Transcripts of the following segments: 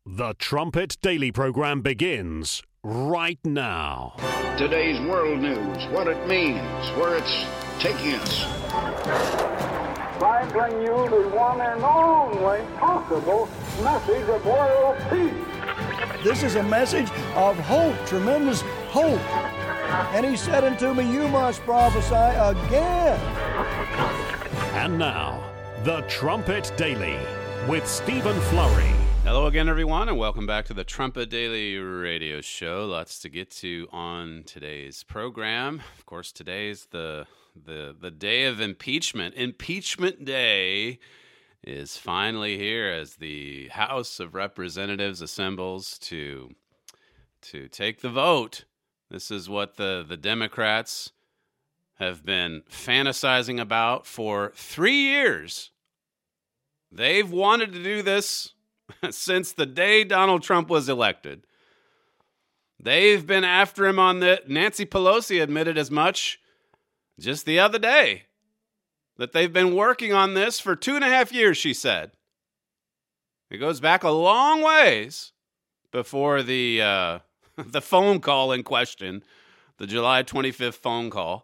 The Trumpet Daily program begins right now. Today's world news, what it means, where it's taking us. I bring you the one and only possible message of world peace. This is a message of hope, tremendous hope. And he said unto me, you must prophesy again. And now, The Trumpet Daily with Stephen Flurry. Hello again, everyone, and welcome back to the Trumpet Daily Radio Show. Lots to get to on today's program. Of course, today's the day of impeachment. Impeachment Day is finally here as the House of Representatives assembles to take the vote. This is what the Democrats have been fantasizing about for 3 years. They've wanted to do this since the day Donald Trump was elected. They've been after him on that. Nancy Pelosi admitted as much just the other day, that they've been working on this for 2.5 years, she said. It goes back a long ways before the phone call in question, the July 25th phone call.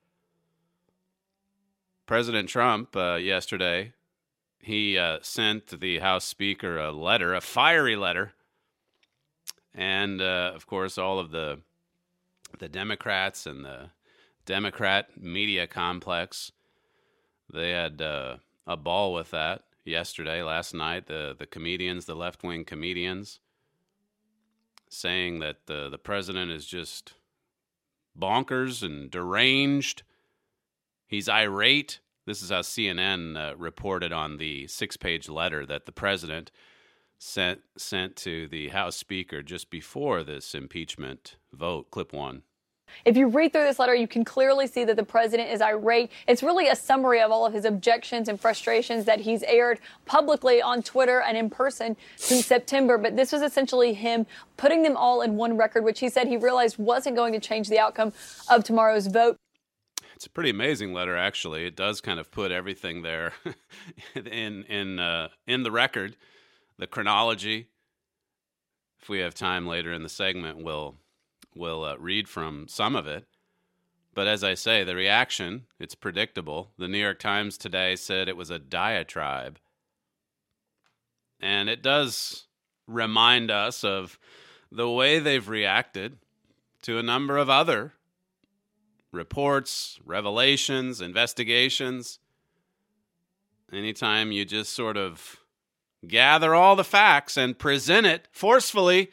President Trump, yesterday, he sent the House Speaker a letter, a fiery letter. And, of course, all of the Democrats and the Democrat media complex, they had a ball with that yesterday, last night. The comedians, the left-wing comedians, saying that the president is just bonkers and deranged. He's irate. This is how CNN reported on the 6-page letter that the president sent to the House Speaker just before this impeachment vote. Clip 1. If you read through this letter, you can clearly see that the president is irate. It's really a summary of all of his objections and frustrations that he's aired publicly on Twitter and in person since September. But this was essentially him putting them all in one record, which he said he realized wasn't going to change the outcome of tomorrow's vote. It's a pretty amazing letter, actually. It does kind of put everything there in the record, the chronology. If we have time later in the segment, we'll read from some of it. But as I say, the reaction, it's predictable. The New York Times today said it was a diatribe. And it does remind us of the way they've reacted to a number of other reports, revelations, investigations. Anytime you just sort of gather all the facts and present it forcefully,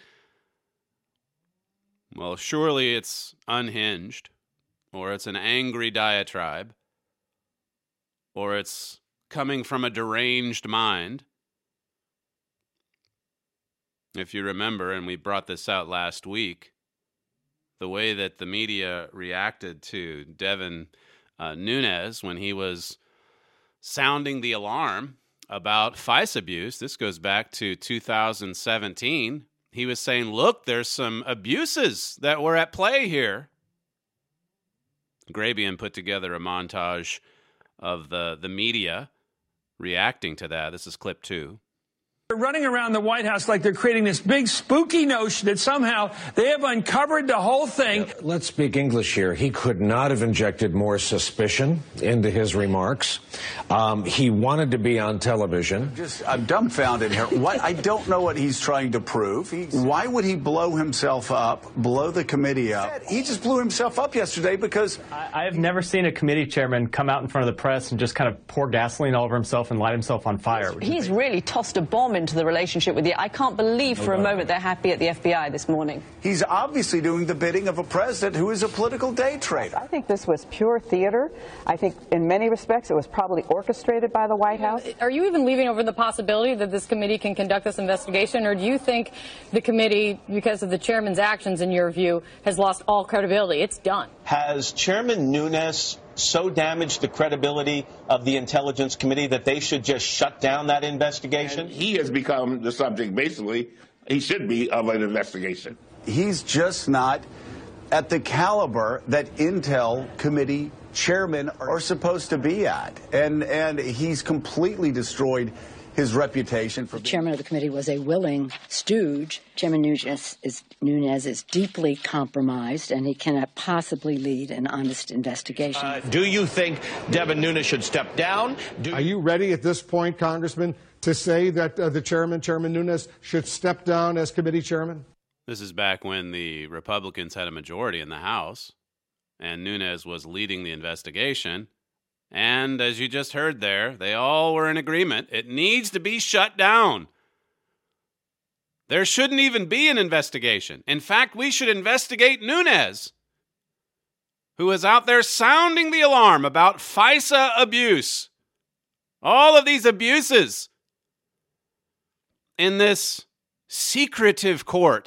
well, surely it's unhinged, or it's an angry diatribe, or it's coming from a deranged mind. If you remember, and we brought this out last week, the way that the media reacted to Devin Nunes when he was sounding the alarm about FICE abuse. This goes back to 2017. He was saying, look, there's some abuses that were at play here. Grabian put together a montage of the media reacting to that. This is clip 2. They're running around the White House like they're creating this big spooky notion that somehow they have uncovered the whole thing. Let's speak English here. He could not have injected more suspicion into his remarks. He wanted to be on television. I'm dumbfounded here. I don't know what he's trying to prove. Why would he blow himself up, blow the committee up? He just blew himself up yesterday because... I have never seen a committee chairman come out in front of the press and just kind of pour gasoline all over himself and light himself on fire. He's really tossed a bomb into the relationship with you. I can't believe for a moment they're happy at the FBI this morning. He's obviously doing the bidding of a president who is a political day trader. I think this was pure theater. I think in many respects it was probably orchestrated by the White House. Are you even leaving over the possibility that this committee can conduct this investigation, or do you think the committee, because of the chairman's actions, in your view, has lost all credibility? It's done. Has Chairman Nunes so damaged the credibility of the Intelligence Committee that they should just shut down that investigation? And he has become the subject, basically, he should be, of an investigation. He's just not at the caliber that Intel Committee chairmen are supposed to be at. And he's completely destroyed his reputation for the chairman of the committee was a willing stooge. Chairman Nunes is deeply compromised, and he cannot possibly lead an honest investigation. Do you think Devin Nunes should step down? Are you ready at this point, Congressman, to say that Chairman Nunes, should step down as committee chairman? This is back when the Republicans had a majority in the House, and Nunes was leading the investigation. And as you just heard there, they all were in agreement. It needs to be shut down. There shouldn't even be an investigation. In fact, we should investigate Nunes, who is out there sounding the alarm about FISA abuse. All of these abuses in this secretive court.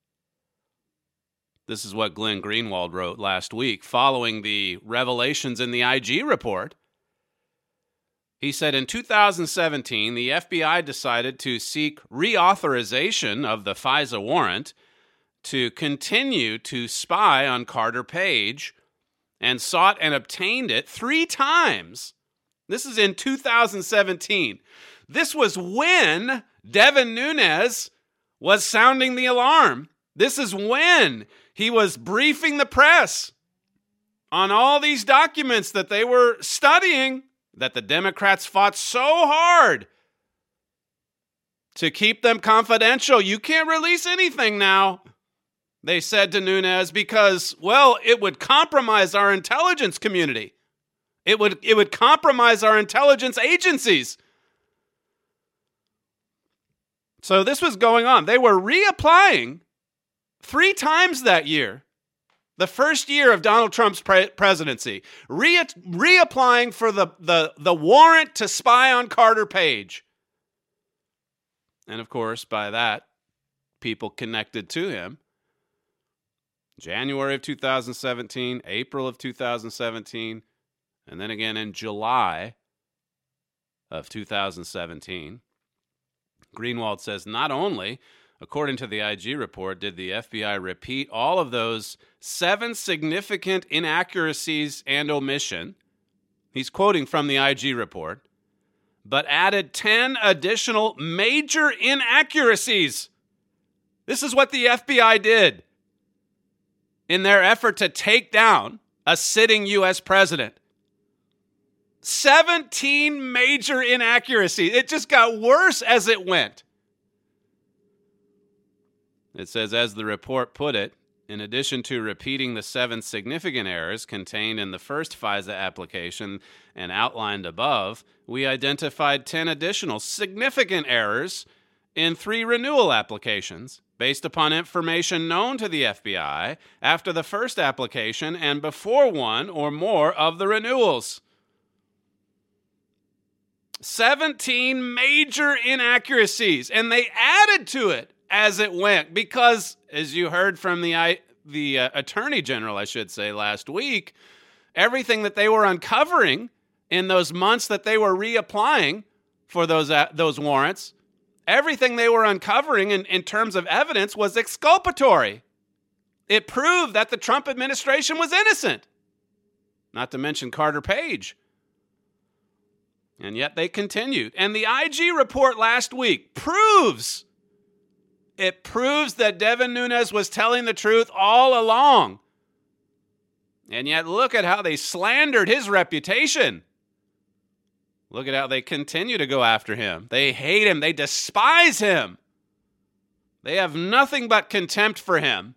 This is what Glenn Greenwald wrote last week following the revelations in the IG report. He said in 2017, the FBI decided to seek reauthorization of the FISA warrant to continue to spy on Carter Page and sought and obtained it 3 times. This is in 2017. This was when Devin Nunes was sounding the alarm. This is when he was briefing the press on all these documents that they were studying, that the Democrats fought so hard to keep them confidential. You can't release anything now, they said to Nunes, because, well, it would compromise our intelligence community. It would compromise our intelligence agencies. So this was going on. They were reapplying 3 times that year, the first year of Donald Trump's presidency, reapplying for the warrant to spy on Carter Page. And of course, by that, people connected to him. January of 2017, April of 2017, and then again in July of 2017. Greenwald says not only, according to the IG report, did the FBI repeat all of those 7 significant inaccuracies and omission, he's quoting from the IG report, but added 10 additional major inaccuracies. This is what the FBI did in their effort to take down a sitting U.S. president. 17 major inaccuracies. It just got worse as it went. It says, as the report put it, in addition to repeating the 7 significant errors contained in the first FISA application and outlined above, we identified 10 additional significant errors in 3 renewal applications based upon information known to the FBI after the first application and before one or more of the renewals. 17 major inaccuracies, and they added to it as it went because, as you heard from the Attorney General, I should say, last week, everything that they were uncovering in those months that they were reapplying for those warrants, everything they were uncovering in terms of evidence was exculpatory. It proved that the Trump administration was innocent, not to mention Carter Page. And yet they continued. And the IG report last week proves that Devin Nunes was telling the truth all along. And yet look at how they slandered his reputation. Look at how they continue to go after him. They hate him. They despise him. They have nothing but contempt for him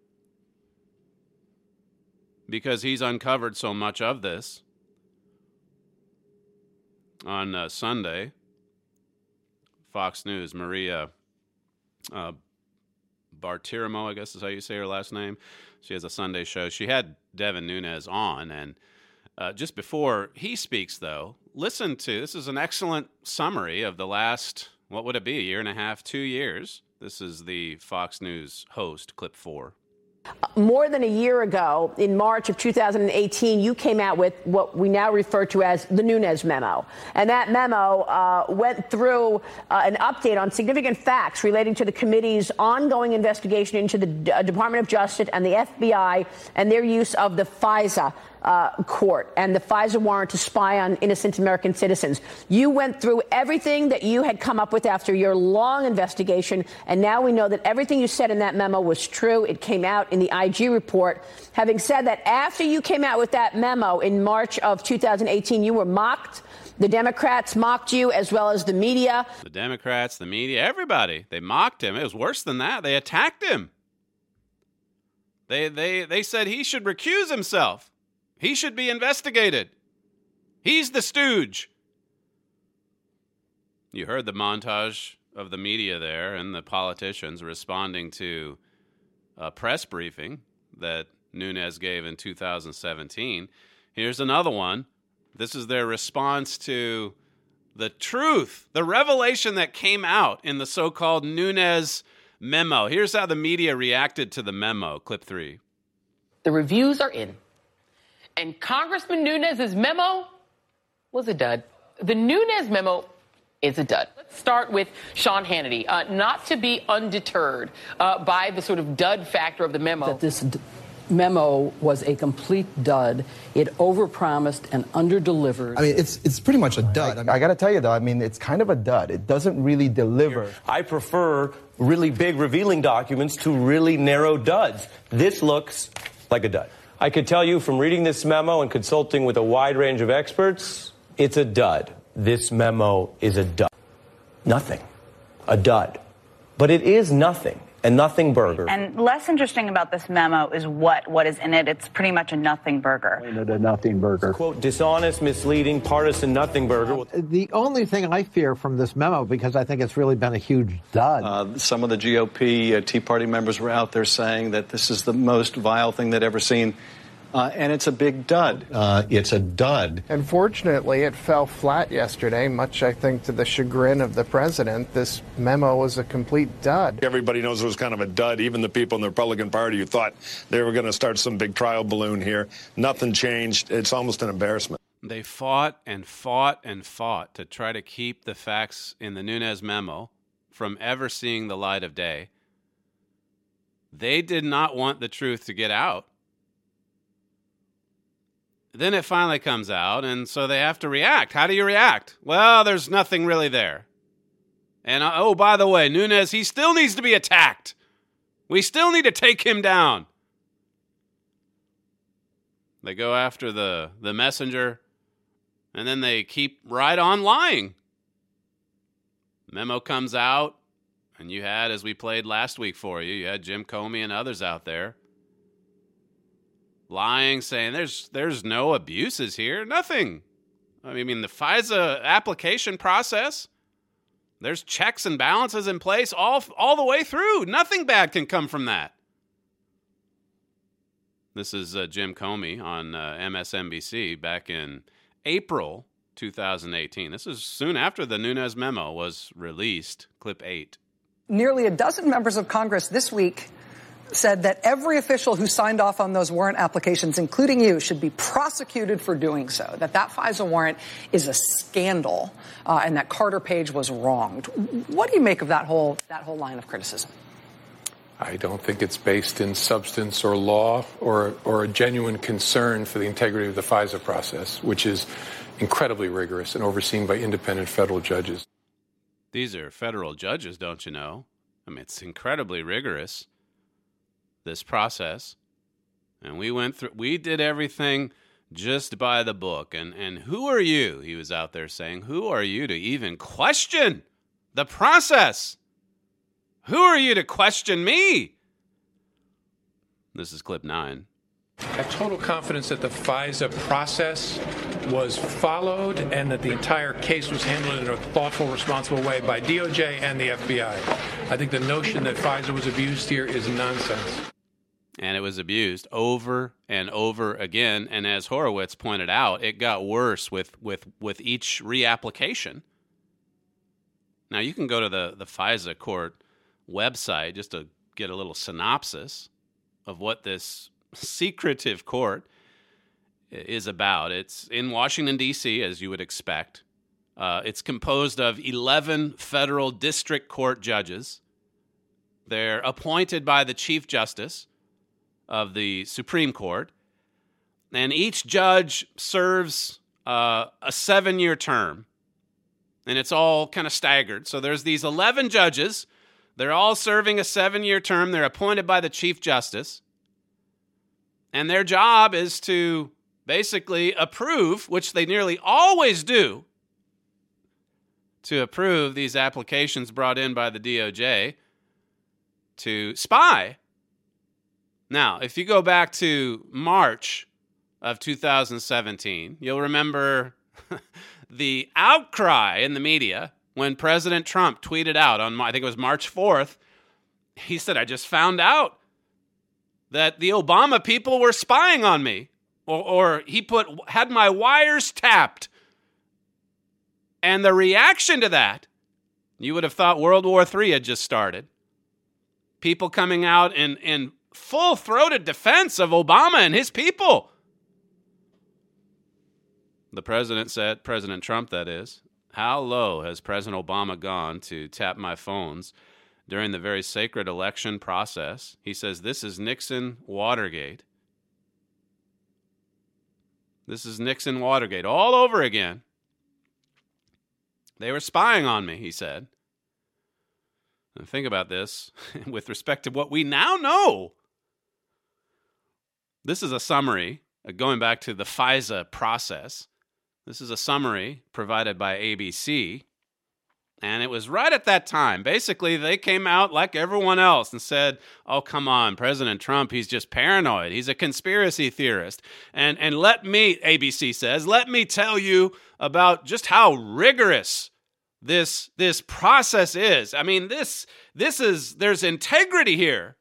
because he's uncovered so much of this. On Sunday, Fox News, Maria Bartiromo, I guess is how you say her last name. She has a Sunday show. She had Devin Nunes on, and just before he speaks, though, listen to, this is an excellent summary of the last, what would it be, 1.5 years, 2 years. This is the Fox News host, clip 4. More than a year ago, in March of 2018, you came out with what we now refer to as the Nunes memo. And that memo went through an update on significant facts relating to the committee's ongoing investigation into the Department of Justice and the FBI and their use of the FISA court and the FISA warrant to spy on innocent American citizens. You went through everything that you had come up with after your long investigation, and now we know that everything you said in that memo was true. It came out in the IG report. Having said that, after you came out with that memo in March of 2018, you were mocked. The Democrats mocked you, as well as the media. The Democrats, the media, everybody. They mocked him. It was worse than that. They attacked him. They said he should recuse himself. He should be investigated. He's the stooge. You heard the montage of the media there and the politicians responding to a press briefing that Nunes gave in 2017. Here's another one. This is their response to the truth, the revelation that came out in the so-called Nunes memo. Here's how the media reacted to the memo. Clip 3. The reviews are in. And Congressman Nunes' memo was a dud. The Nunes memo is a dud. Let's start with Sean Hannity. Not to be undeterred by the sort of dud factor of the memo. That this memo was a complete dud. It overpromised and underdelivered. I mean, it's pretty much a dud. I got to tell you, though, I mean, it's kind of a dud. It doesn't really deliver. I prefer really big revealing documents to really narrow duds. This looks like a dud. I could tell you from reading this memo and consulting with a wide range of experts, it's a dud. This memo is a dud. Nothing. A dud. But it is nothing. A nothing burger. And less interesting about this memo is what is in it. It's pretty much a nothing burger. A nothing burger. Quote, dishonest, misleading, partisan nothing burger. The only thing I fear from this memo, because I think it's really been a huge dud. Some of the GOP Tea Party members were out there saying that this is the most vile thing they'd ever seen. And it's a big dud. It's a dud. Unfortunately, it fell flat yesterday, much, I think, to the chagrin of the president. This memo was a complete dud. Everybody knows it was kind of a dud. Even the people in the Republican Party who thought they were going to start some big trial balloon here. Nothing changed. It's almost an embarrassment. They fought and fought and fought to try to keep the facts in the Nunes memo from ever seeing the light of day. They did not want the truth to get out. Then it finally comes out, and so they have to react. How do you react? Well, there's nothing really there. And, oh, by the way, Nunes, he still needs to be attacked. We still need to take him down. They go after the messenger, and then they keep right on lying. Memo comes out, and you had, as we played last week for you, you had Jim Comey and others out there lying, saying there's no abuses here, nothing. I mean, the FISA application process, there's checks and balances in place all the way through. Nothing bad can come from that. This is Jim Comey on MSNBC back in April 2018. This is soon after the Nunes memo was released. Clip 8. Nearly a dozen members of Congress this week said that every official who signed off on those warrant applications, including you, should be prosecuted for doing so, that FISA warrant is a scandal, and that Carter Page was wronged. What do you make of that whole line of criticism? I don't think it's based in substance or law or a genuine concern for the integrity of the FISA process, which is incredibly rigorous and overseen by independent federal judges. These are federal judges, don't you know? I mean, it's incredibly rigorous, this process. And we did everything just by the book. And who are you, he was out there saying, who are you to even question the process? Who are you to question me? This is clip 9. I have total confidence that the FISA process was followed and that the entire case was handled in a thoughtful, responsible way by DOJ and the FBI. I think the notion that FISA was abused here is nonsense. And it was abused over and over again. And as Horowitz pointed out, it got worse with each reapplication. Now, you can go to the FISA court website just to get a little synopsis of what this secretive court is about. It's in Washington, D.C., as you would expect. It's composed of 11 federal district court judges. They're appointed by the Chief Justice of the Supreme Court. And each judge serves a 7-year term. And it's all kind of staggered. So there's these 11 judges. They're all serving a 7-year term. They're appointed by the Chief Justice. And their job is to basically approve, which they nearly always do, to approve these applications brought in by the DOJ to spy. Now, if you go back to March of 2017, you'll remember the outcry in the media when President Trump tweeted out on, I think it was March 4th, he said, I just found out that the Obama people were spying on me. Or he had my wires tapped. And the reaction to that, you would have thought World War III had just started. People coming out in full-throated defense of Obama and his people. The president said, President Trump that is, how low has President Obama gone to tap my phones during the very sacred election process? He says, this is Nixon Watergate. This is Nixon Watergate all over again. They were spying on me, he said. And think about this with respect to what we now know. This is a summary, going back to the FISA process. This is a summary provided by ABC. And it was right at that time. Basically, they came out like everyone else and said, oh, come on, President Trump, he's just paranoid. He's a conspiracy theorist. And let me, ABC says, let me tell you about just how rigorous this process is. I mean, there's integrity here.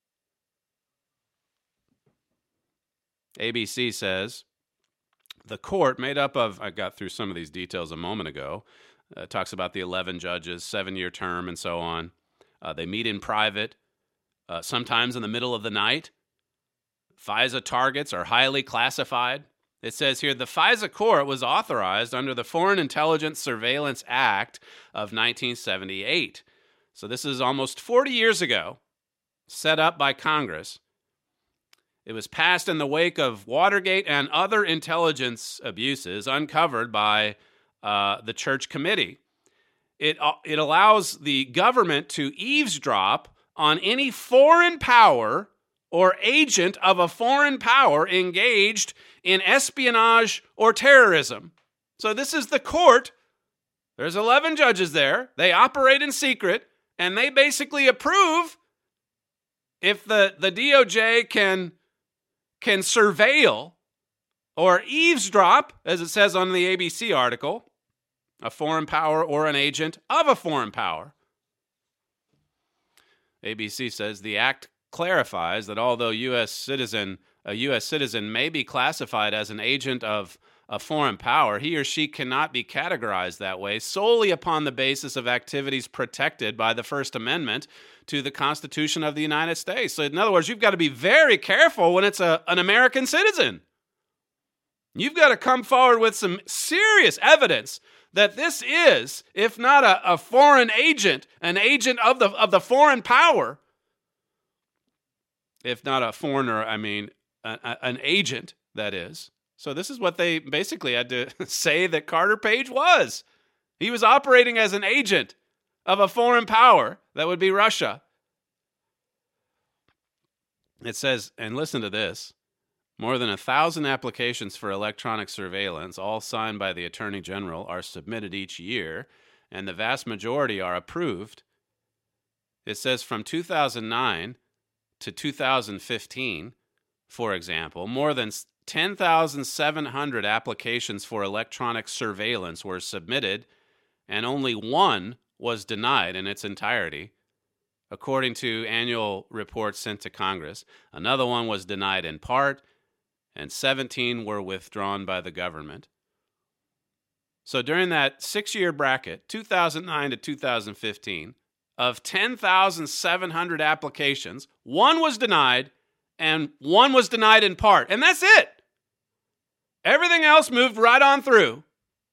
ABC says, the court made up of, I got through some of these details a moment ago, talks about the 11 judges, 7-year term, and so on. They meet in private, sometimes in the middle of the night. FISA targets are highly classified. It says here, the FISA court was authorized under the Foreign Intelligence Surveillance Act of 1978. So this is almost 40 years ago, set up by Congress. It was passed in the wake of Watergate and other intelligence abuses uncovered by the Church Committee. It allows the government to eavesdrop on any foreign power or agent of a foreign power engaged in espionage or terrorism. So this is the court. There's 11 judges there. They operate in secret, and they basically approve if the DOJ can surveil or eavesdrop, as it says on the ABC article, a foreign power or an agent of a foreign power. ABC says the act clarifies that although a U.S. citizen may be classified as an agent of a foreign power, he or she cannot be categorized that way solely upon the basis of activities protected by the First Amendment to the Constitution of the United States. So in other words, you've got to be very careful when it's an American citizen. You've got to come forward with some serious evidence that this is, if not a foreign agent, an agent of the foreign power, if not a foreigner, I mean an agent, that is. So this is what they basically had to say that Carter Page was. He was operating as an agent of a foreign power, that would be Russia. It says, and listen to this, more than 1,000 applications for electronic surveillance, all signed by the Attorney General, are submitted each year, and the vast majority are approved. It says from 2009 to 2015, for example, more than 10,700 applications for electronic surveillance were submitted, and only one was denied in its entirety, according to annual reports sent to Congress. Another one was denied in part, and 17 were withdrawn by the government. So during that 6-year bracket, 2009 to 2015, of 10,700 applications, one was denied, and one was denied in part. And that's it. Everything else moved right on through.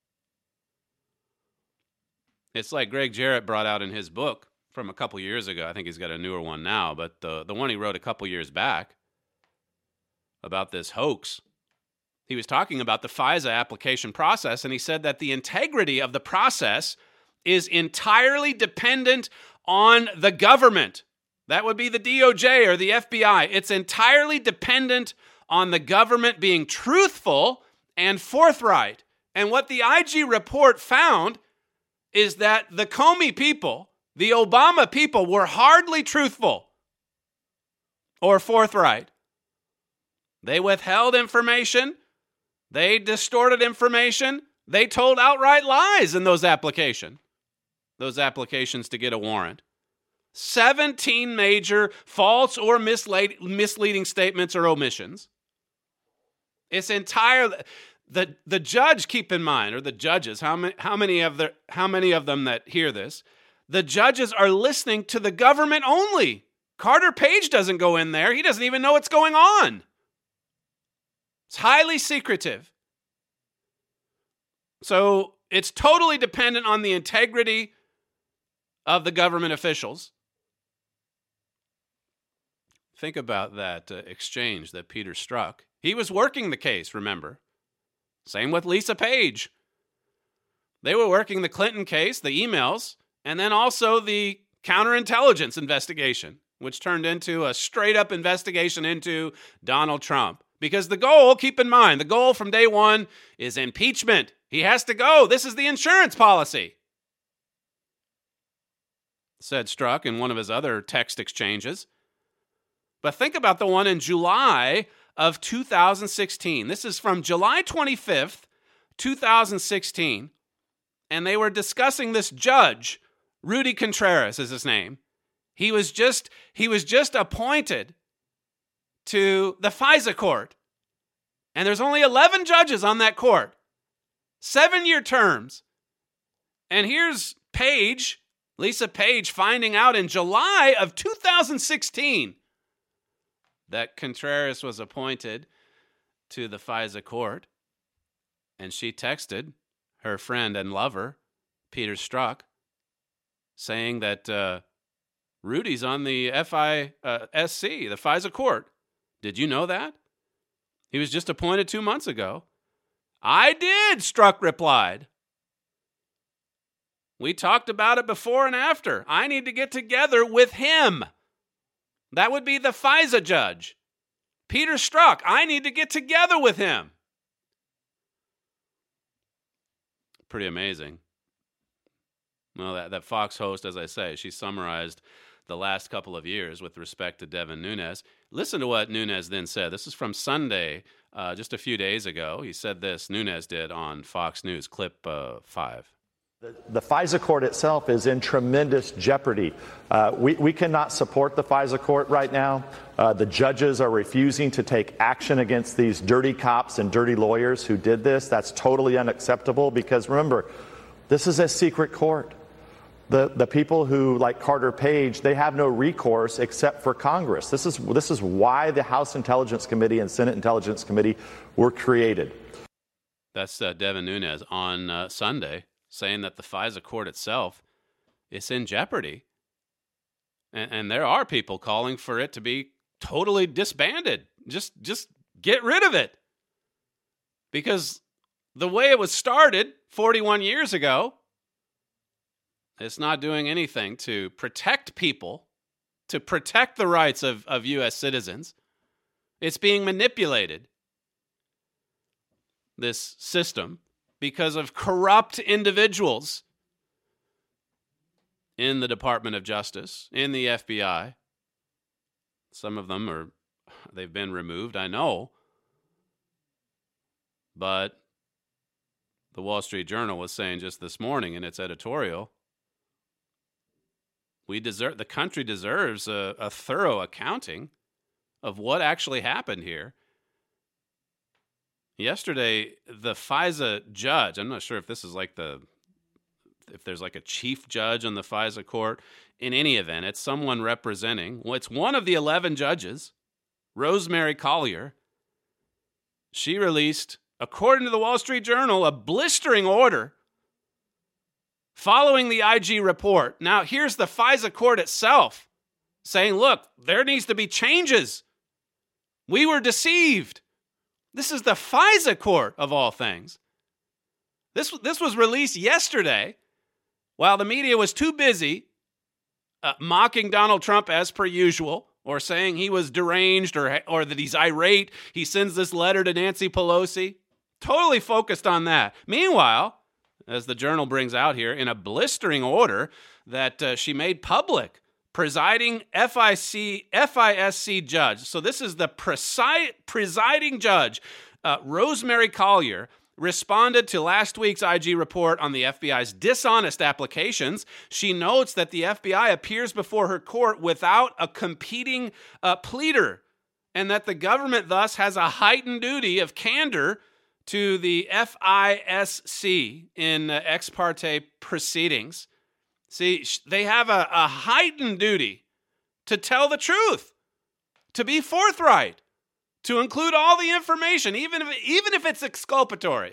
It's like Greg Jarrett brought out in his book from a couple years ago. I think he's got a newer one now, but the one he wrote a couple years back about this hoax He was talking about the FISA application process, and he said that the integrity of the process is entirely dependent on the government. That would be the DOJ or the FBI. It's entirely dependent on the government being truthful and forthright. And what the IG report found is that the Comey people, the Obama people, were hardly truthful or forthright. They withheld information. They distorted information. They told outright lies in those applications to get a warrant. 17 major false or misleading statements or omissions. It's entirely the judge. Keep in mind, or the judges. How many of them that hear this? The judges are listening to the government only. Carter Page doesn't go in there. He doesn't even know what's going on. It's highly secretive. So it's totally dependent on the integrity of the government officials. Think about that exchange that Peter Strzok. He was working the case, remember? Same with Lisa Page. They were working the Clinton case, the emails, and then also the counterintelligence investigation, which turned into a straight-up investigation into Donald Trump. Because the goal, keep in mind, the goal from day one is impeachment. He has to go. This is the insurance policy, said Strzok in one of his other text exchanges. But think about the one in July of 2016. This is from July 25th, 2016. And they were discussing this judge, Rudy Contreras is his name. He was just appointed to the FISA court. And there's only 11 judges on that court. 7-year terms. And here's Page, Lisa Page, finding out in July of 2016 that Contreras was appointed to the FISA court. And she texted her friend and lover, Peter Strzok, saying that Rudy's on the FISC, the FISA court. Did you know that? He was just appointed 2 months ago. I did, Strzok replied. We talked about it before and after. I need to get together with him. That would be the FISA judge. Peter Strzok, I need to get together with him. Pretty amazing. Well, that Fox host, as I say, she summarized the last couple of years with respect to Devin Nunes. Listen to what Nunes then said. This is from Sunday, just a few days ago. He said this, Nunes did, on Fox News, clip 5. The FISA court itself is in tremendous jeopardy. We cannot support the FISA court right now. The judges are refusing to take action against these dirty cops and dirty lawyers who did this. That's totally unacceptable because, remember, this is a secret court. The people who, like Carter Page, they have no recourse except for Congress. This is why the House Intelligence Committee and Senate Intelligence Committee were created. That's Devin Nunes on Sunday, saying that the FISA court itself is in jeopardy. And there are people calling for it to be totally disbanded. Just get rid of it. Because the way it was started 41 years ago, it's not doing anything to protect people, to protect the rights of U.S. citizens. It's being manipulated, this system, because of corrupt individuals in the Department of Justice, in the FBI. Some of them they've been removed, I know. But the Wall Street Journal was saying just this morning in its editorial, the country deserves a thorough accounting of what actually happened here. Yesterday, the FISA judge, I'm not sure if this is if there's like a chief judge on the FISA court. In any event, it's someone representing, it's one of the 11 judges, Rosemary Collyer. She released, according to the Wall Street Journal, a blistering order following the IG report. Now, here's the FISA court itself saying, look, there needs to be changes. We were deceived. This is the FISA court, of all things. This was released yesterday while the media was too busy mocking Donald Trump as per usual, or saying he was deranged or that he's irate. He sends this letter to Nancy Pelosi. Totally focused on that. Meanwhile, as the Journal brings out here, in a blistering order that she made public, presiding FISC judge, so this is the presiding judge, Rosemary Collyer, responded to last week's IG report on the FBI's dishonest applications. She notes that the FBI appears before her court without a competing pleader, and that the government thus has a heightened duty of candor to the FISC in ex parte proceedings. See, they have a heightened duty to tell the truth, to be forthright, to include all the information, even if it's exculpatory.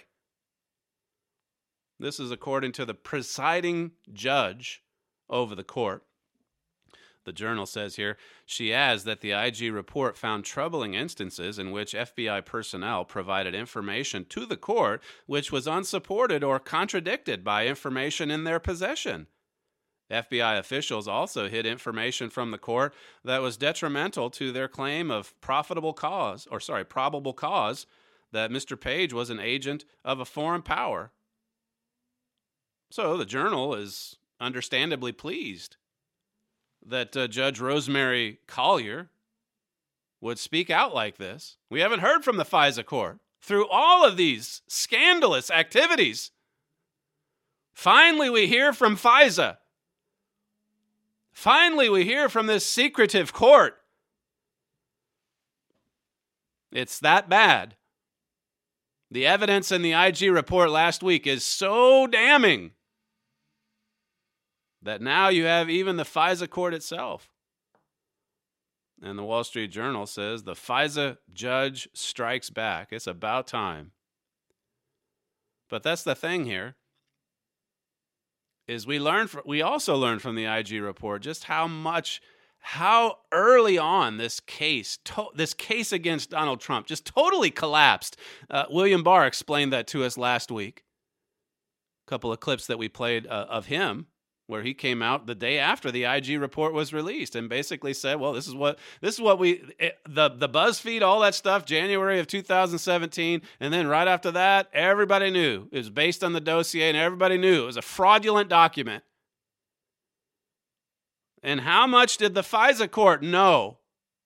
This is according to the presiding judge over the court. The Journal says here, she adds that the IG report found troubling instances in which FBI personnel provided information to the court which was unsupported or contradicted by information in their possession. FBI officials also hid information from the court that was detrimental to their claim of probable cause that Mr. Page was an agent of a foreign power. So the Journal is understandably pleased that Judge Rosemary Collyer would speak out like this. We haven't heard from the FISA court through all of these scandalous activities. Finally, we hear from FISA. Finally, we hear from this secretive court. It's that bad. The evidence in the IG report last week is so damning that now you have even the FISA court itself. And the Wall Street Journal says the FISA judge strikes back. It's about time. But that's the thing here, is we also learned from the IG report just how early on this case against Donald Trump just totally collapsed. William Barr explained that to us last week. A couple of clips that we played of him, where he came out the day after the IG report was released and basically said, well, this is what the BuzzFeed, all that stuff, January of 2017. And then right after that, everybody knew it was based on the dossier and everybody knew it was a fraudulent document. And how much did the FISA court know?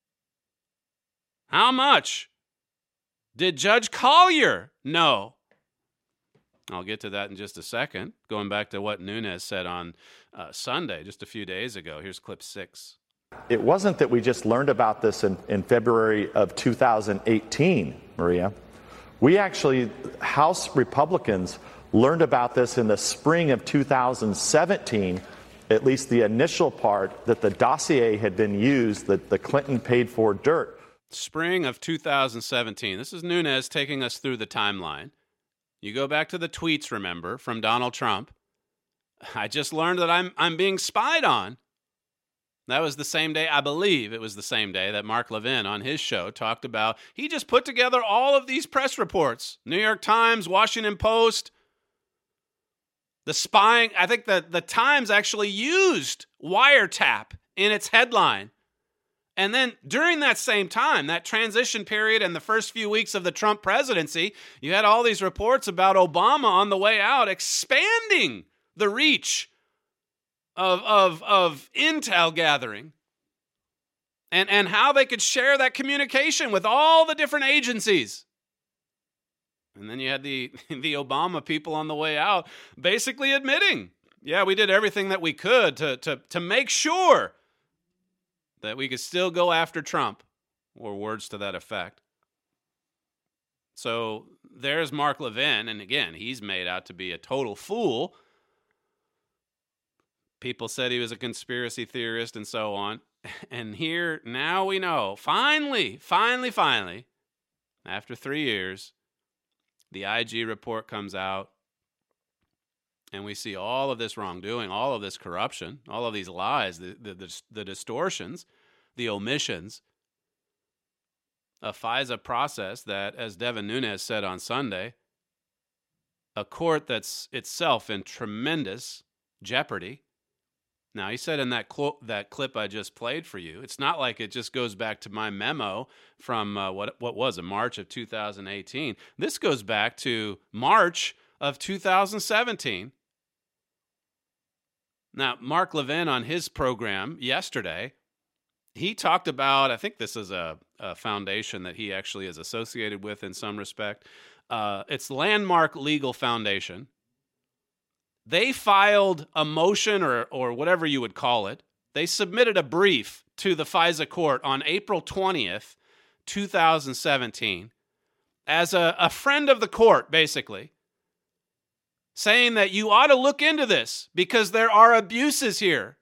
How much did Judge Collyer know? I'll get to that in just a second. Going back to what Nunes said on Sunday, just a few days ago. Here's clip 6. It wasn't that we just learned about this in February of 2018, Maria. We actually, House Republicans, learned about this in the spring of 2017, at least the initial part, that the dossier had been used, that the Clinton paid for dirt. Spring of 2017. This is Nunes taking us through the timeline. You go back to the tweets, remember, from Donald Trump. I just learned that I'm being spied on. That was the same day, I believe it was the same day that Mark Levin on his show talked about, he just put together all of these press reports. New York Times, Washington Post, the spying. I think that the Times actually used wiretap in its headline. And then during that same time, that transition period and the first few weeks of the Trump presidency, you had all these reports about Obama on the way out expanding the reach of intel gathering and how they could share that communication with all the different agencies. And then you had the Obama people on the way out basically admitting, yeah, we did everything that we could to make sure that we could still go after Trump, or words to that effect. So there's Mark Levin, and again, he's made out to be a total fool. People said he was a conspiracy theorist and so on. And here, now we know, finally, after 3 years, the IG report comes out, and we see all of this wrongdoing, all of this corruption, all of these lies, the distortions, the omissions. a FISA process that, as Devin Nunes said on Sunday, a court that's itself in tremendous jeopardy. Now, he said in that clip I just played for you, it's not like it just goes back to my memo from what was it, March of 2018. This goes back to March of 2017. Now, Mark Levin on his program yesterday, he talked about, I think this is a foundation that he actually is associated with in some respect. It's Landmark Legal Foundation. They filed a motion or whatever you would call it. They submitted a brief to the FISA court on April 20th, 2017, as a friend of the court, basically, saying that you ought to look into this because there are abuses here.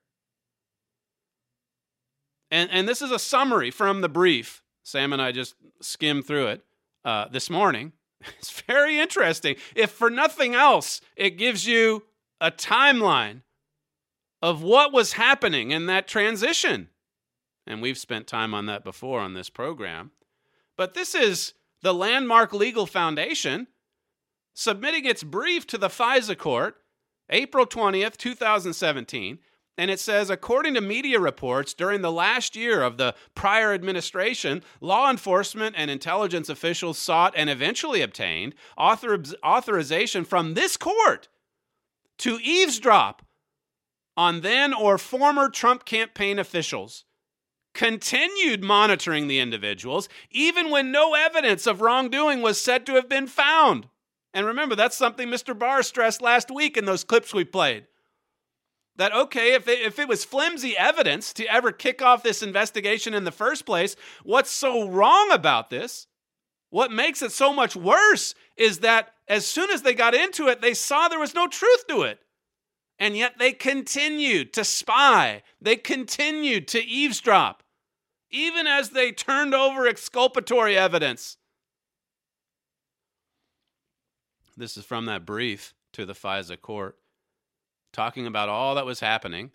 And this is a summary from the brief. Sam and I just skimmed through it this morning. It's very interesting. If for nothing else, it gives you a timeline of what was happening in that transition. And we've spent time on that before on this program. But this is the Landmark Legal Foundation submitting its brief to the FISA court, April 20th, 2017. And it says, according to media reports, during the last year of the prior administration, law enforcement and intelligence officials sought and eventually obtained authorization from this court to eavesdrop on then or former Trump campaign officials, continued monitoring the individuals, even when no evidence of wrongdoing was said to have been found. And remember, that's something Mr. Barr stressed last week in those clips we played. That, okay, if it was flimsy evidence to ever kick off this investigation in the first place, what's so wrong about this, what makes it so much worse, is that as soon as they got into it, they saw there was no truth to it. And yet they continued to spy. They continued to eavesdrop, even as they turned over exculpatory evidence. This is from that brief to the FISA court, talking about all that was happening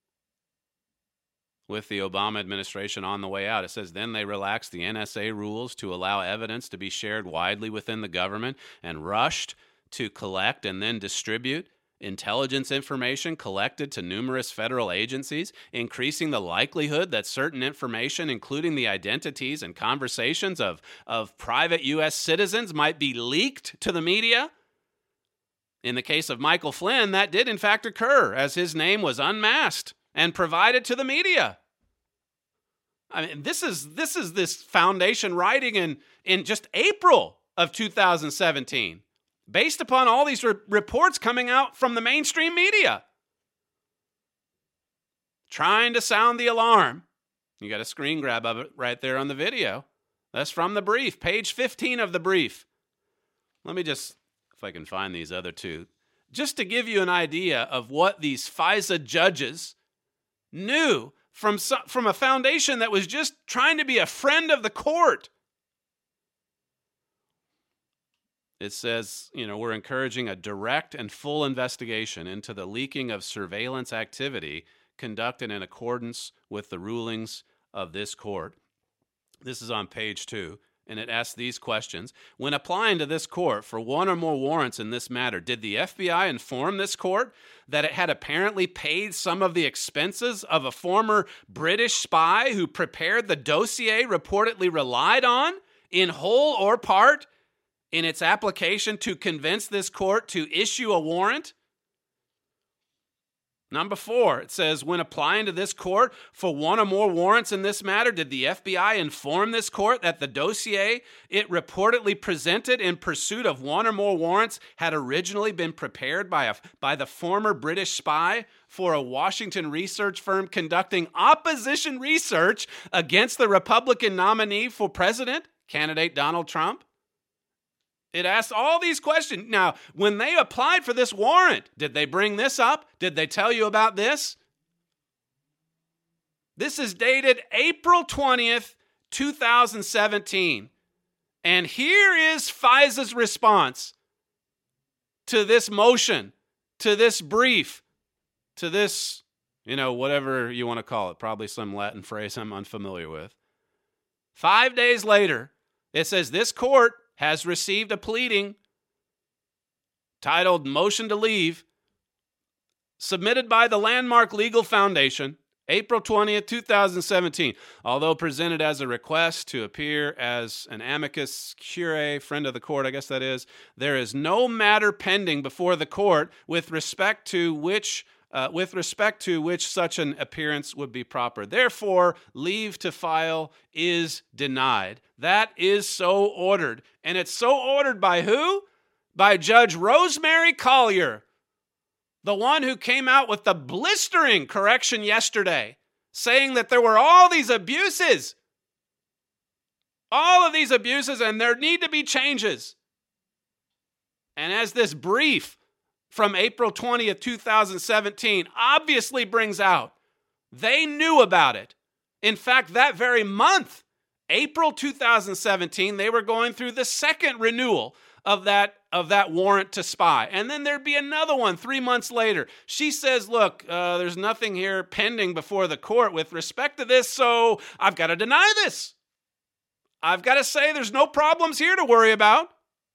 with the Obama administration on the way out. It says, then they relaxed the NSA rules to allow evidence to be shared widely within the government and rushed to collect and then distribute intelligence information collected to numerous federal agencies, increasing the likelihood that certain information, including the identities and conversations of private U.S. citizens, might be leaked to the media. In the case of Michael Flynn, that did in fact occur, as his name was unmasked and provided to the media. I mean, this is this foundation writing in just April of 2017, based upon all these reports coming out from the mainstream media, trying to sound the alarm. You got a screen grab of it right there on the video. That's from the brief, page 15 of the brief. Let me just, if I can find these other two, just to give you an idea of what these FISA judges knew from a foundation that was just trying to be a friend of the court. It says, we're encouraging a direct and full investigation into the leaking of surveillance activity conducted in accordance with the rulings of this court. This is on page 2. And it asks these questions. When applying to this court for one or more warrants in this matter, did the FBI inform this court that it had apparently paid some of the expenses of a former British spy who prepared the dossier reportedly relied on, in whole or part, in its application to convince this court to issue a warrant? Number 4, it says, when applying to this court for one or more warrants in this matter, did the FBI inform this court that the dossier it reportedly presented in pursuit of one or more warrants had originally been prepared by the former British spy for a Washington research firm conducting opposition research against the Republican nominee for president, candidate Donald Trump? It asks all these questions. Now, when they applied for this warrant, did they bring this up? Did they tell you about this? This is dated April 20th, 2017. And here is FISA's response to this motion, to this brief, to this, whatever you want to call it, probably some Latin phrase I'm unfamiliar with. 5 days later, it says this court has received a pleading titled Motion to Leave, submitted by the Landmark Legal Foundation, April 20th, 2017. Although presented as a request to appear as an amicus curiae, friend of the court, I guess that is, there is no matter pending before the court with respect to which such an appearance would be proper. Therefore, leave to file is denied. That is so ordered. And it's so ordered by who? By Judge Rosemary Collyer, the one who came out with the blistering correction yesterday, saying that there were all these abuses. All of these abuses, and there need to be changes. And as this brief from April 20th, 2017 obviously brings out, they knew about it. In fact, that very month, April 2017, they were going through the second renewal of that warrant to spy. And then there'd be another one 3 months later. She says, look, there's nothing here pending before the court with respect to this, so I've got to deny this. I've got to say there's no problems here to worry about.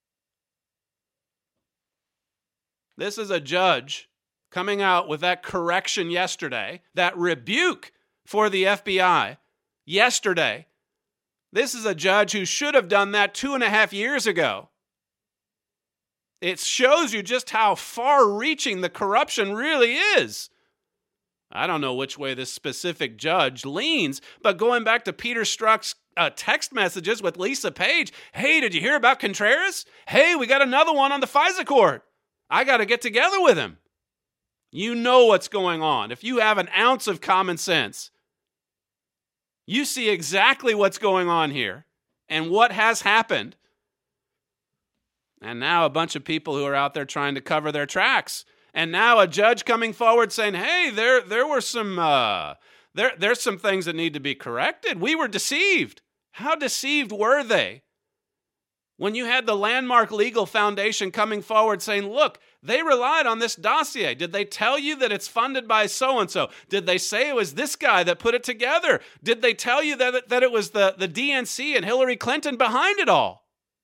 This is a judge coming out with that correction yesterday, that rebuke for the FBI yesterday. This is a judge who should have done that 2.5 years ago. It shows you just how far-reaching the corruption really is. I don't know which way this specific judge leans, but going back to Peter Strzok's text messages with Lisa Page, hey, did you hear about Contreras? Hey, we got another one on the FISA court. I got to get together with him. You know what's going on. If you have an ounce of common sense, you see exactly what's going on here and what has happened. And now a bunch of people who are out there trying to cover their tracks. And now a judge coming forward saying, hey, there were some there's some things that need to be corrected. We were deceived. How deceived were they? When you had the Landmark Legal Foundation coming forward saying, look, they relied on this dossier. Did they tell you that it's funded by so-and-so? Did they say it was this guy that put it together? Did they tell you that it was the DNC and Hillary Clinton behind it all?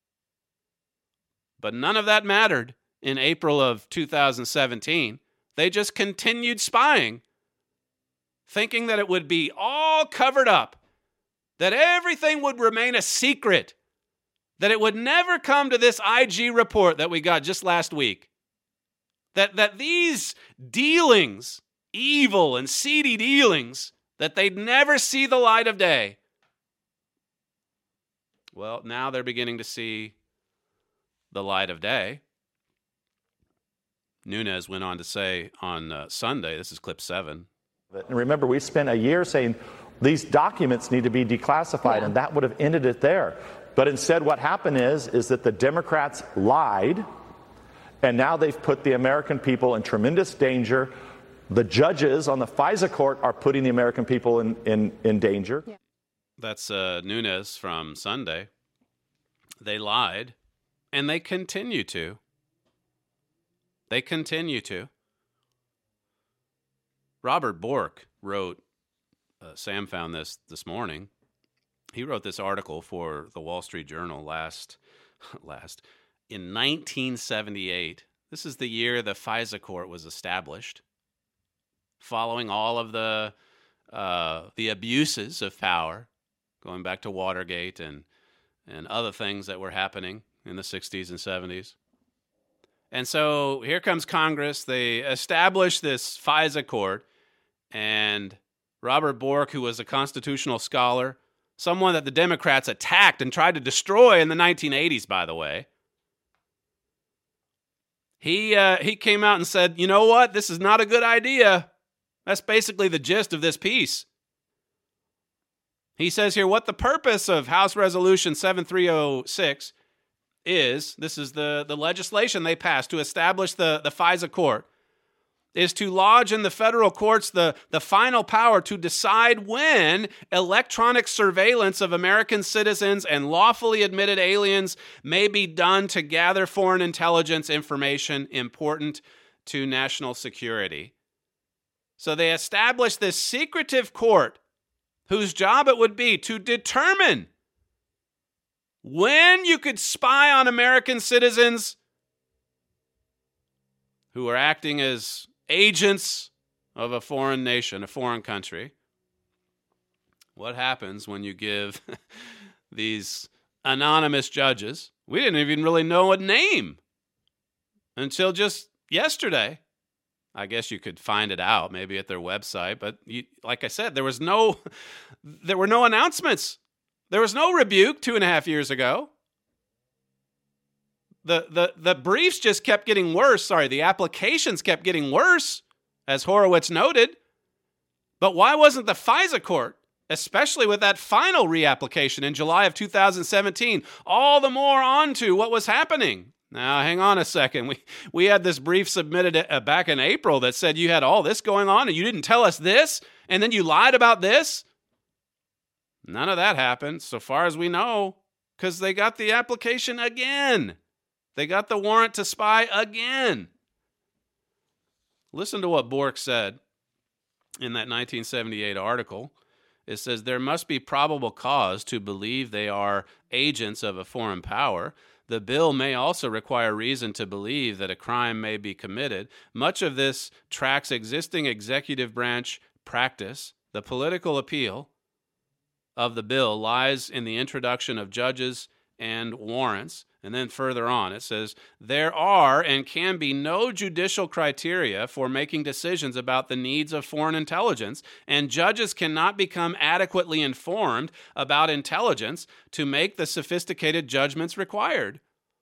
But none of that mattered in April of 2017. They just continued spying, thinking that it would be all covered up, that everything would remain a secret, that it would never come to this IG report that we got just last week. That these dealings, evil and seedy dealings, that they'd never see the light of day. Well, now they're beginning to see the light of day. Nunes went on to say on Sunday, this is clip 7. And remember, we spent a year saying these documents need to be declassified, and that would have ended it there. But instead what happened is that the Democrats lied, and now they've put the American people in tremendous danger. The judges on the FISA court are putting the American people in danger. Yeah. That's Nunes from Sunday. They lied, and they continue to. They continue to. Robert Bork wrote, Sam found this morning. He wrote this article for the Wall Street Journal in 1978. This is the year the FISA court was established, following all of the abuses of power, going back to Watergate and other things that were happening in the 60s and 70s. And so here comes Congress. They establish this FISA court, and Robert Bork, who was a constitutional scholar, someone that the Democrats attacked and tried to destroy in the 1980s, by the way, he came out and said, you know what, this is not a good idea. That's basically the gist of this piece. He says here, what the purpose of House Resolution 7306 is, this is the legislation they passed to establish the FISA court, is to lodge in the federal courts the final power to decide when electronic surveillance of American citizens and lawfully admitted aliens may be done to gather foreign intelligence information important to national security. So they established this secretive court whose job it would be to determine when you could spy on American citizens who are acting as agents of a foreign nation, a foreign country, what happens when you give these anonymous judges, we didn't even really know a name until just yesterday. I guess you could find it out maybe at their website, but like I said, there were no announcements. There was no rebuke 2.5 years ago. The briefs just kept getting worse. Sorry, the applications kept getting worse, as Horowitz noted. But why wasn't the FISA court, especially with that final reapplication in July of 2017, all the more onto what was happening? Now, hang on a second. We had this brief submitted back in April that said you had all this going on and you didn't tell us this, and then you lied about this? None of that happened, so far as we know, because they got the application again. They got the warrant to spy again. Listen to what Bork said in that 1978 article. It says, there must be probable cause to believe they are agents of a foreign power. The bill may also require reason to believe that a crime may be committed. Much of this tracks existing executive branch practice. The political appeal of the bill lies in the introduction of judges and warrants. And then further on, it says, there are and can be no judicial criteria for making decisions about the needs of foreign intelligence, and judges cannot become adequately informed about intelligence to make the sophisticated judgments required.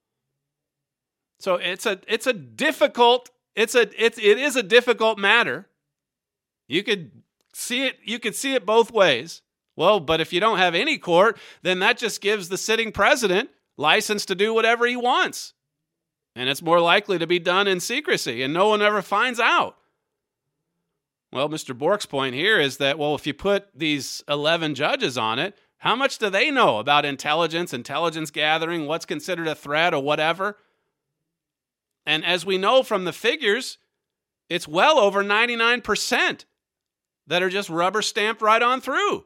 So it is a difficult matter. You could see it both ways. Well, but if you don't have any court, then that just gives the sitting president license to do whatever he wants. And it's more likely to be done in secrecy, and no one ever finds out. Well, Mr. Bork's point here is that, well, if you put these 11 judges on it, how much do they know about intelligence gathering, what's considered a threat or whatever? And as we know from the figures, it's well over 99% that are just rubber stamped right on through.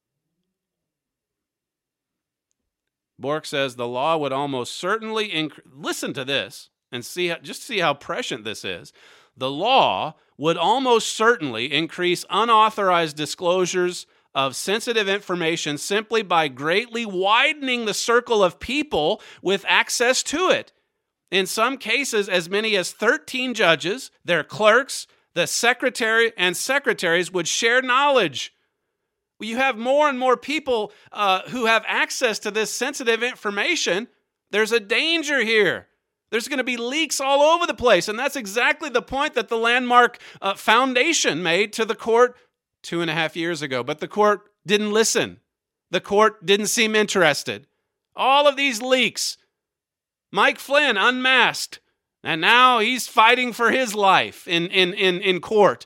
Bork says the law would almost certainly listen to this and see how prescient this is. The law would almost certainly increase unauthorized disclosures of sensitive information simply by greatly widening the circle of people with access to it. In some cases, as many as 13 judges, their clerks, the secretary, and secretaries would share knowledge. You have more and more people who have access to this sensitive information. There's a danger here. There's going to be leaks all over the place. And that's exactly the point that the Landmark Foundation made to the court 2.5 years ago. But the court didn't listen. The court didn't seem interested. All of these leaks. Mike Flynn unmasked. And now he's fighting for his life in court.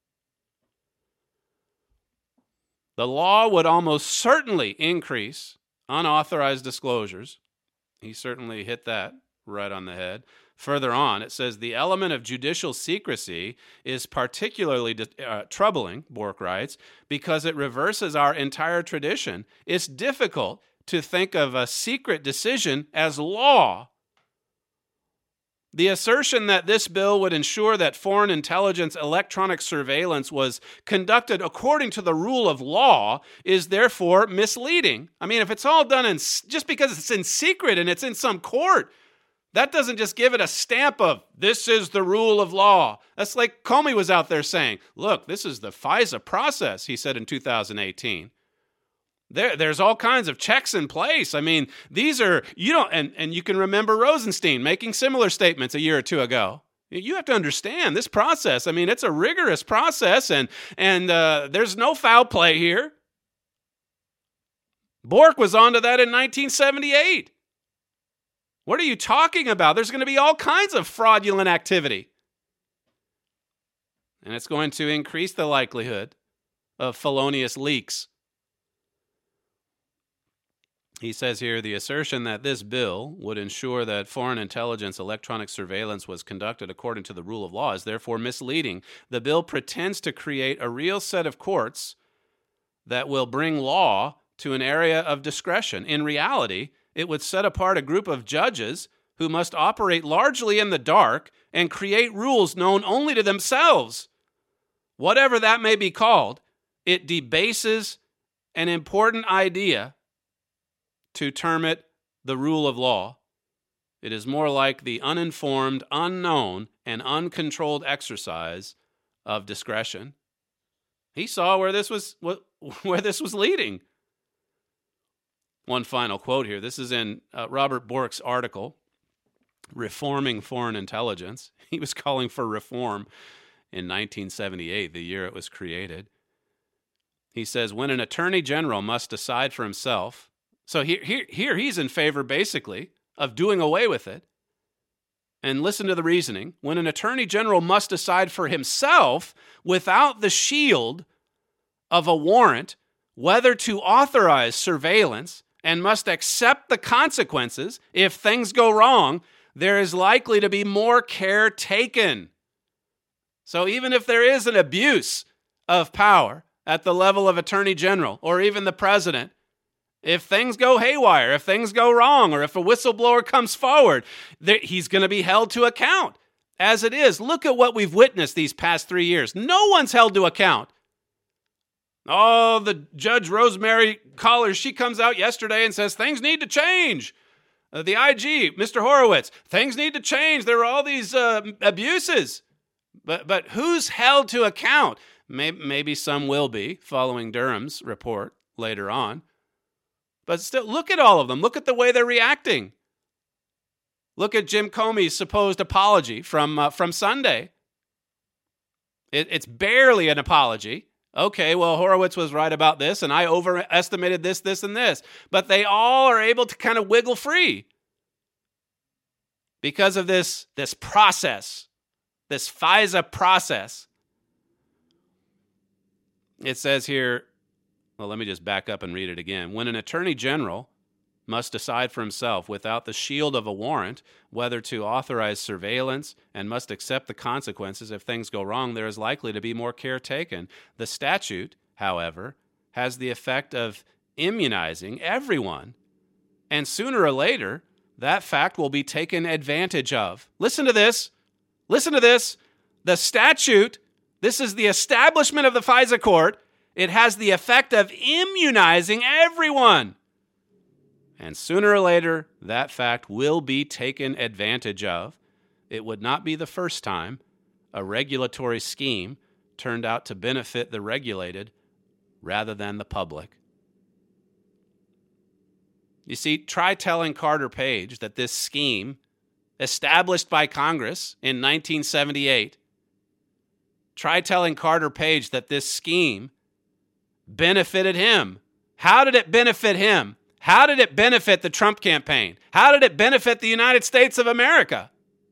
The law would almost certainly increase unauthorized disclosures. He certainly hit that right on the head. Further on, it says the element of judicial secrecy is particularly troubling, Bork writes, because it reverses our entire tradition. It's difficult to think of a secret decision as law. The assertion that this bill would ensure that foreign intelligence electronic surveillance was conducted according to the rule of law is therefore misleading. I mean, if it's all done just because it's in secret and it's in some court, that doesn't just give it a stamp of, this is the rule of law. That's like Comey was out there saying, look, this is the FISA process, he said in 2018. There's all kinds of checks in place. I mean, these are, and you can remember Rosenstein making similar statements a year or two ago. You have to understand this process. I mean, it's a rigorous process, and there's no foul play here. Bork was onto that in 1978. What are you talking about? There's going to be all kinds of fraudulent activity. And it's going to increase the likelihood of felonious leaks. He says here, the assertion that this bill would ensure that foreign intelligence electronic surveillance was conducted according to the rule of law is therefore misleading. The bill pretends to create a real set of courts that will bring law to an area of discretion. In reality, it would set apart a group of judges who must operate largely in the dark and create rules known only to themselves. Whatever that may be called, it debases an important idea to term it the rule of law. It is more like the uninformed, unknown, and uncontrolled exercise of discretion. He saw where this was leading. One final quote here. This is in Robert Bork's article, Reforming Foreign Intelligence. He was calling for reform in 1978, the year it was created. He says, when an attorney general must decide for himself, so here he's in favor, basically, of doing away with it. And listen to the reasoning. When an attorney general must decide for himself, without the shield of a warrant, whether to authorize surveillance and must accept the consequences if things go wrong, there is likely to be more care taken. So even if there is an abuse of power at the level of attorney general or even the president, if things go haywire, if things go wrong, or if a whistleblower comes forward, he's going to be held to account. As it is, look at what we've witnessed these past 3 years. No one's held to account. Oh, the Judge Rosemary Collins, she comes out yesterday and says things need to change. The IG, Mr. Horowitz, things need to change. There are all these abuses. But who's held to account? Maybe some will be, following Durham's report later on. But still, look at all of them. Look at the way they're reacting. Look at Jim Comey's supposed apology from Sunday. It's barely an apology. Okay, well, Horowitz was right about this, and I overestimated this, and this. But they all are able to kind of wiggle free because of this process, this FISA process. It says here, well, let me just back up and read it again. When an attorney general must decide for himself without the shield of a warrant whether to authorize surveillance and must accept the consequences if things go wrong, there is likely to be more care taken. The statute, however, has the effect of immunizing everyone, and sooner or later, that fact will be taken advantage of. Listen to this. Listen to this. The statute, this is the establishment of the FISA court, it has the effect of immunizing everyone. And sooner or later, that fact will be taken advantage of. It would not be the first time a regulatory scheme turned out to benefit the regulated rather than the public. You see, try telling Carter Page that this scheme, established by Congress in 1978, try telling Carter Page that this scheme benefited him. How did it benefit him? How did it benefit the Trump campaign? How did it benefit the United States of America?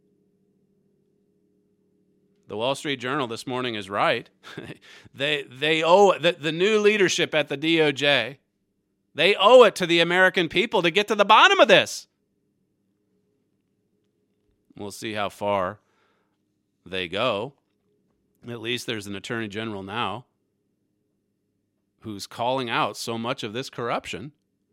The Wall Street Journal this morning is right. They owe the new leadership at the DOJ. They owe it to the American people to get to the bottom of this. We'll see how far they go. At least there's an attorney general now who's calling out so much of this corruption.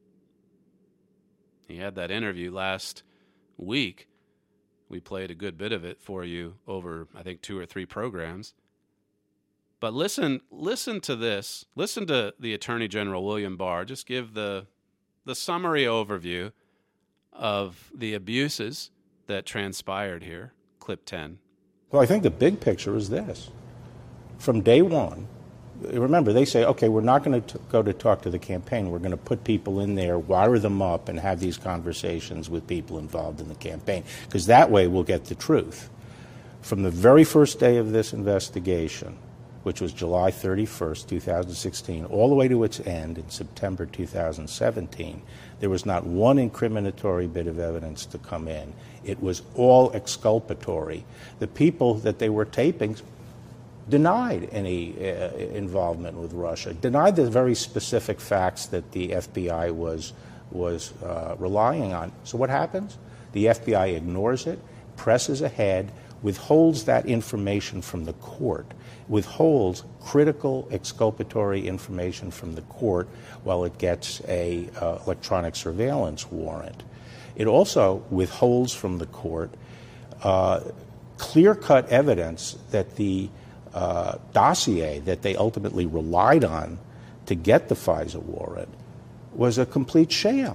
He had that interview last week. We played a good bit of it for you over, I think, 2 or 3 programs. But listen to this. Listen to the Attorney General, William Barr. Just give the summary overview of the abuses that transpired here. Clip 10. Well, I think the big picture is this. From day one, remember, they say, okay, we're not going to go to talk to the campaign. We're going to put people in there, wire them up, and have these conversations with people involved in the campaign, because that way we'll get the truth. From the very first day of this investigation, which was July 31st, 2016, all the way to its end in September 2017, there was not one incriminatory bit of evidence to come in. It was all exculpatory. The people that they were taping denied any involvement with Russia, denied the very specific facts that the FBI was relying on. So what happens? The FBI ignores it, presses ahead. withholds that information from the court, withholds critical exculpatory information from the court while it gets a electronic surveillance warrant. It also withholds from the court clear-cut evidence that the dossier that they ultimately relied on to get the FISA warrant was a complete sham.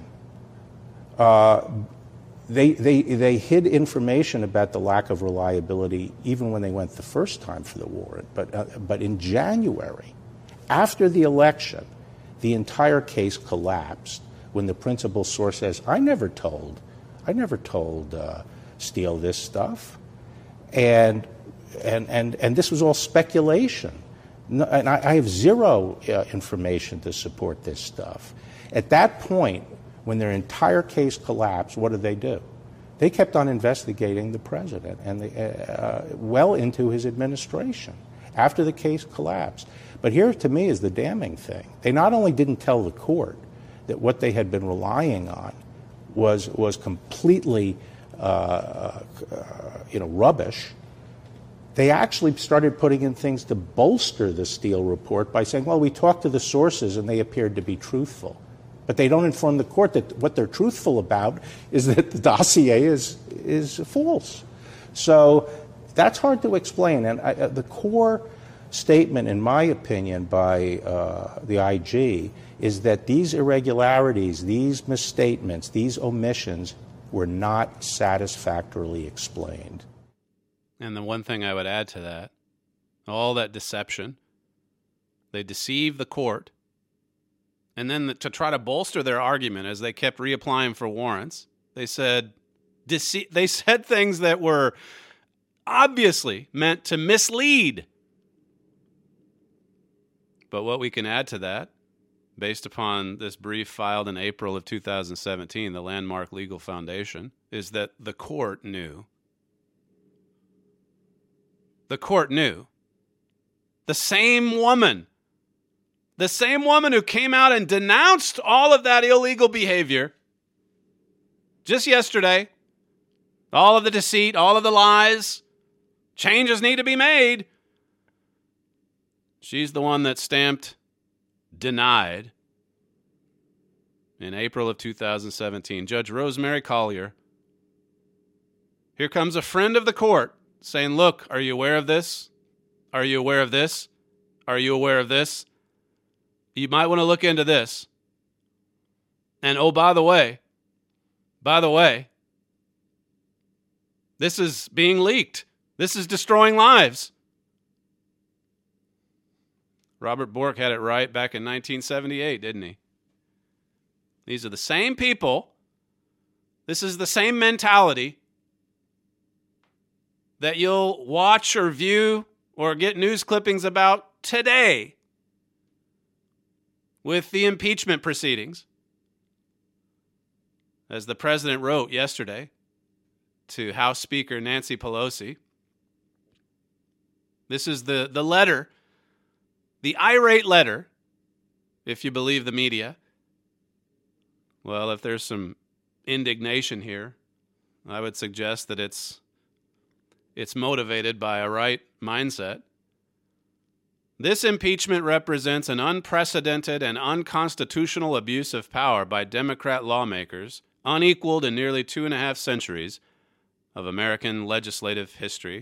They hid information about the lack of reliability even when they went the first time for the warrant. But in January, after the election, the entire case collapsed when the principal source says, I never told Steele this stuff. And this was all speculation. And I have zero information to support this stuff. At that point, when their entire case collapsed, what did they do? They kept on investigating the president and well into his administration after the case collapsed. But here, to me, is the damning thing. They not only didn't tell the court that what they had been relying on was completely rubbish. They actually started putting in things to bolster the Steele report by saying, well, we talked to the sources and they appeared to be truthful. But they don't inform the court that what they're truthful about is that the dossier is false. So that's hard to explain. And the core statement, in my opinion, by the IG is that these irregularities, these misstatements, these omissions were not satisfactorily explained. And the one thing I would add to that, all that deception, they deceived the court. And then to try to bolster their argument as they kept reapplying for warrants, they said things that were obviously meant to mislead. But what we can add to that, based upon this brief filed in April of 2017, the Landmark Legal Foundation, is that the court knew. The court knew. The same woman who came out and denounced all of that illegal behavior just yesterday, all of the deceit, all of the lies, changes need to be made. She's the one that stamped denied in April of 2017. Judge Rosemary Collyer. Here comes a friend of the court saying, look, are you aware of this? Are you aware of this? Are you aware of this? You might want to look into this. And oh, by the way, this is being leaked. This is destroying lives. Robert Bork had it right back in 1978, didn't he? These are the same people. This is the same mentality that you'll watch or view or get news clippings about today with the impeachment proceedings. As the president wrote yesterday to House Speaker Nancy Pelosi, this is the letter, the irate letter, if you believe the media. Well, if there's some indignation here, I would suggest that it's motivated by a right mindset. This impeachment represents an unprecedented and unconstitutional abuse of power by Democrat lawmakers, unequaled in nearly 2.5 centuries of American legislative history.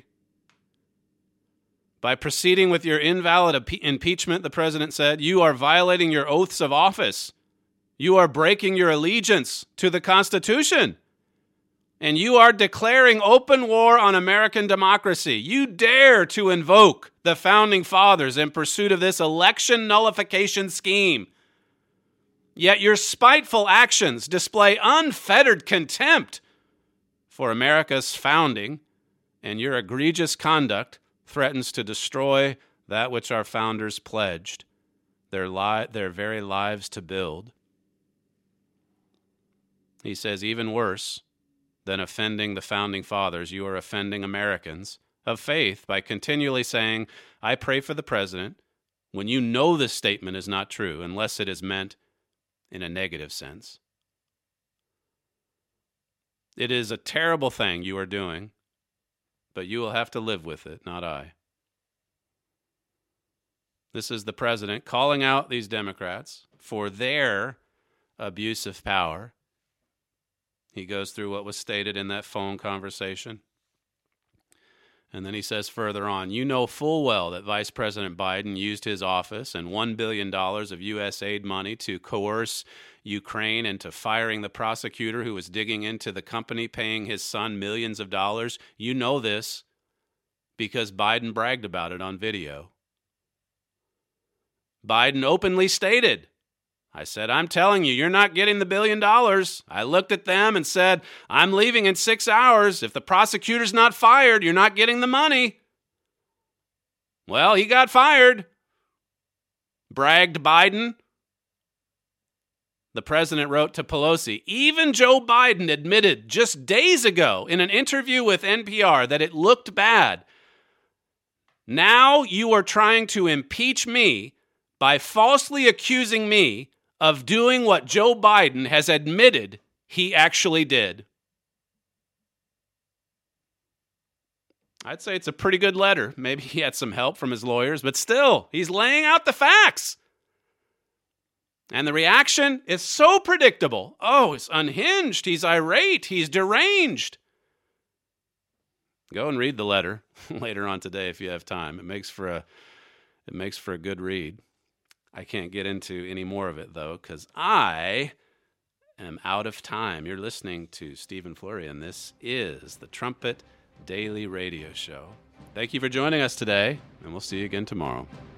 By proceeding with your invalid impeachment, the president said, you are violating your oaths of office. You are breaking your allegiance to the Constitution. And you are declaring open war on American democracy. You dare to invoke the Founding Fathers in pursuit of this election nullification scheme. Yet your spiteful actions display unfettered contempt for America's founding, and your egregious conduct threatens to destroy that which our founders pledged, their very lives to build. He says, even worse than offending the Founding Fathers, you are offending Americans of faith by continually saying, I pray for the president, when you know this statement is not true, unless it is meant in a negative sense. It is a terrible thing you are doing but you will have to live with it, not I. This is the president calling out these Democrats for their abuse of power. He goes through what was stated in that phone conversation. And then he says further on, you know full well that Vice President Biden used his office and $1 billion of U.S. aid money to coerce Ukraine into firing the prosecutor who was digging into the company paying his son millions of dollars. You know this because Biden bragged about it on video. Biden openly stated, I said, I'm telling you, you're not getting the $1 billion. I looked at them and said, I'm leaving in 6 hours. If the prosecutor's not fired, you're not getting the money. Well, he got fired. Bragged Biden. The president wrote to Pelosi, even Joe Biden admitted just days ago in an interview with NPR that it looked bad. Now you are trying to impeach me by falsely accusing me of doing what Joe Biden has admitted he actually did. I'd say it's a pretty good letter. Maybe he had some help from his lawyers, but still, he's laying out the facts. And the reaction is so predictable. Oh, it's unhinged. He's irate. He's deranged. Go and read the letter later on today if you have time. It makes for a good read. I can't get into any more of it, though, because I am out of time. You're listening to Stephen Flurry, and this is the Trumpet Daily Radio Show. Thank you for joining us today, and we'll see you again tomorrow.